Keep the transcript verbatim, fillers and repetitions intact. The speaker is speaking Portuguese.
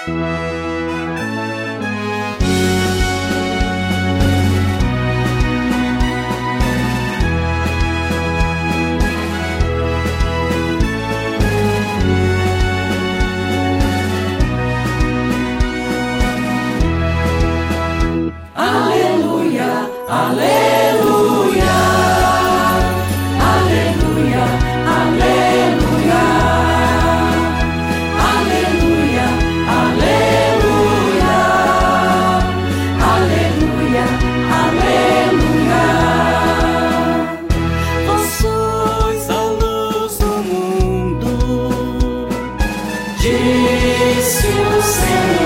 Aleluia, aleluia, aleluia, aleluia, aleluia, aleluia, aleluia, aleluia. Vós sois a luz do mundo, disse o Senhor.